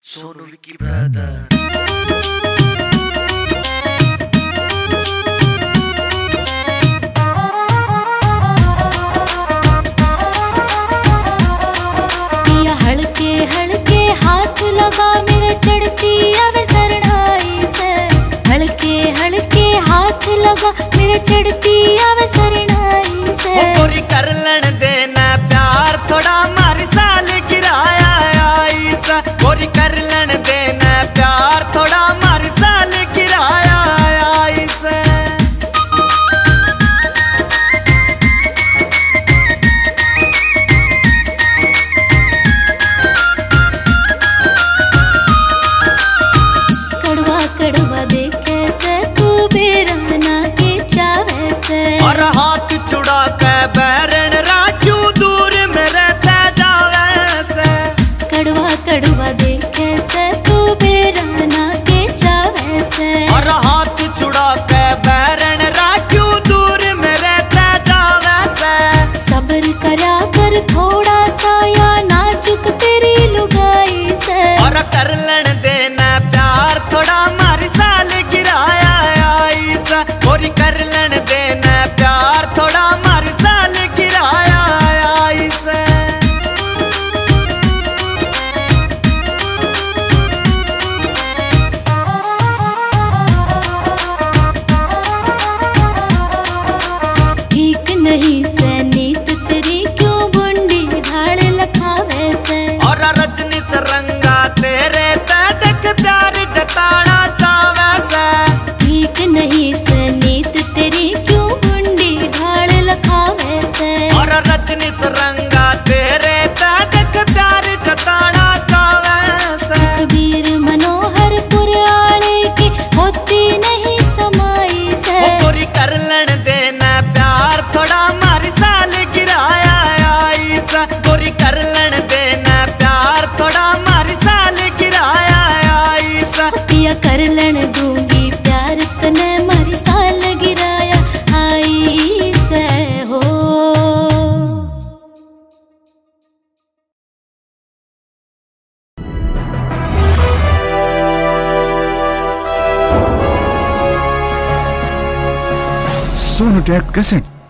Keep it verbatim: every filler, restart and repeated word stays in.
Sono Vicky Brother. हल्के हल्के हाथ लगा मेरे चढ़ती आवे सरनाई से। हल्के हल्के हाथ लगा मेरे चढ़ती आवे सरनाई से। पूरी कर लन देना प्यार थोड़ा मारी साल गिराया आई सा। पूरी कर लन देना प्यार थोड़ा मारी साल गिराया आई सा। कड़वा देखे से तू बेरहना के चावे से। और हाथ छुड़ा के बैरन राजू दूर में रहता जावे से। कड़वा कड़वा देखे से तू बेरहना के चावे से। और हाथ छुड़ा के बैरन राजू दूर में रहता जावे से। सब्र करा कर थोड़ा सा या नाजुक तेरी लुगाई से। और कर लन देना प्यार थोड़ा मारी साल गिराया आई सा। पूरी कर लन देना प्यार थोड़ा मारी साल गिराया आई सा। ठीक नहीं से नीत तेरी क्यों बुंडी ढाल लखावे से। और रजनी सरंगा तेरे तक प्यार जताना चावे से। ठीक नहीं से नीत तेरी क्यों बुंडी ढाल लखावे से। और रजनी सरंगा तेरे तक प्यार जताना चावे से। कबीर मनोहर पुराणे की होती नहीं समाई से। पूरी कर लन देना प्यार थोड़ा मारी साल गिराया आई सा। पूरी कर लन देना प्यार थोड़ा मारी साल गिराया आई सा। पिया कर लन दूंगी प्यार तने मारी साल गिराया आई से हो। Sonotek cassette.